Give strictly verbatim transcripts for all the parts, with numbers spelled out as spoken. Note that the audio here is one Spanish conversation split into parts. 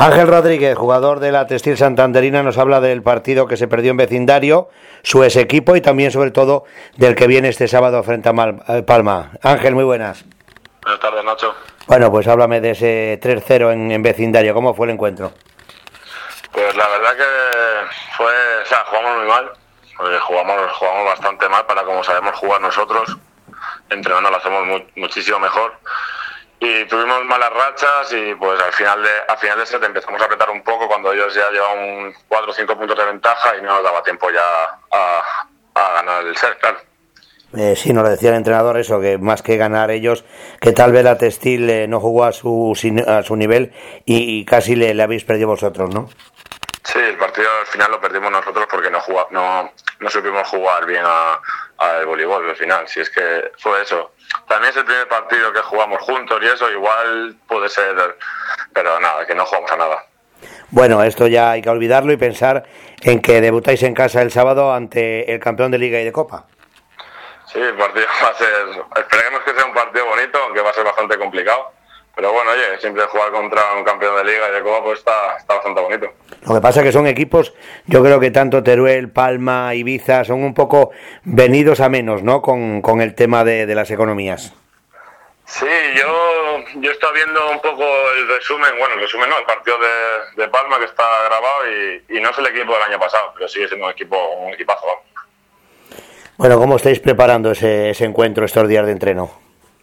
Ángel Rodríguez, jugador de la Textil Santanderina, nos habla del partido que se perdió en Vecindario, su ex equipo y también sobre todo del que viene este sábado frente a Mal, eh, Palma. Ángel, muy buenas. Buenas tardes, Nacho. Bueno, pues háblame de ese tres cero en, en Vecindario. ¿Cómo fue el encuentro? Pues la verdad que fue, o sea, jugamos muy mal, porque jugamos, jugamos bastante mal para como sabemos jugar nosotros. Entrenando lo hacemos muy, muchísimo mejor. Y tuvimos malas rachas y pues al final de al final de set empezamos a apretar un poco cuando ellos ya llevaban cuatro o cinco puntos de ventaja y no nos daba tiempo ya a, a ganar el set, claro. Eh, sí, nos lo decía el entrenador eso, que más que ganar ellos, que tal vez la Textil eh, no jugó a su, a su nivel y, y casi le, le habéis perdido vosotros, ¿no? Sí, el partido al final lo perdimos nosotros porque no jugá, no, no supimos jugar bien al voleibol al final, si es que fue eso. También es el primer partido que jugamos juntos y eso igual puede ser, pero nada, que no jugamos a nada. Bueno, esto ya hay que olvidarlo y pensar en que debutáis en casa el sábado ante el campeón de Liga y de Copa. Sí, el partido va a ser, esperemos que sea un partido bonito, aunque va a ser bastante complicado. Pero bueno, oye, siempre jugar contra un campeón de Liga y de Copa pues está, está bastante bonito. Lo que pasa es que son equipos, yo creo que tanto Teruel, Palma, Ibiza, son un poco venidos a menos, ¿no? Con, con el tema de, de las economías. Sí, yo, yo he estado viendo un poco el resumen, bueno, el resumen no, el partido de, de Palma que está grabado y, y no es el equipo del año pasado, pero sigue siendo un equipo, un equipazo. Bueno, ¿cómo estáis preparando ese, ese encuentro estos días de entreno?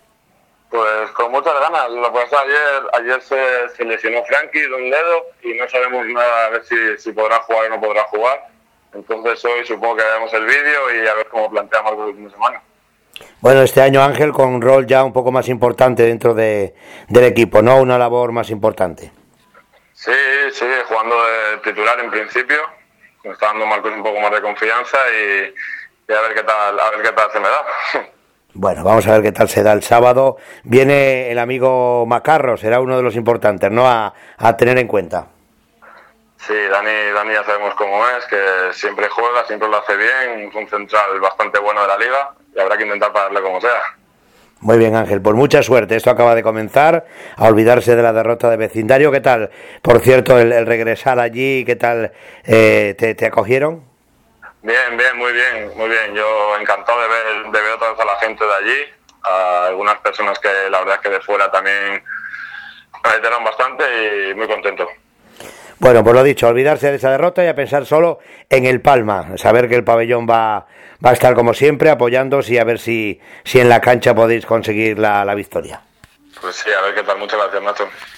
Pues con muchas ganas. Lo que pasa ayer, ayer se, se lesionó Frankie de un dedo y no sabemos nada a ver si, si podrá jugar o no podrá jugar. Entonces hoy supongo que haremos el vídeo y a ver cómo planteamos el fin de semana. Bueno, este año Ángel con un rol ya un poco más importante dentro de, del equipo, ¿no? Una labor más importante. Sí, sí, jugando de titular en principio. Me está dando Marcos un poco más de confianza y, y a ver qué tal, a ver qué tal se me da. Bueno, vamos a ver qué tal se da el sábado. Viene el amigo Macarro, será uno de los importantes, ¿no? A, a tener en cuenta. Sí, Dani, Dani ya sabemos cómo es, que siempre juega, siempre lo hace bien, es un central bastante bueno de la liga y habrá que intentar pararle como sea. Muy bien, Ángel, pues mucha suerte. Esto acaba de comenzar, a olvidarse de la derrota de Vecindario. ¿Qué tal? Por cierto, el, el regresar allí, ¿qué tal eh, te, te acogieron? Bien, bien, muy bien, muy bien. Yo encantado de ver, de ver otra vez a la gente de allí, a algunas personas que la verdad es que de fuera también me ayudaron bastante y muy contento. Bueno, pues lo dicho, olvidarse de esa derrota y a pensar solo en el Palma, saber que el pabellón va, va a estar como siempre apoyándoos y a ver si, si en la cancha podéis conseguir la, la victoria. Pues sí, a ver qué tal. Muchas gracias, Nacho.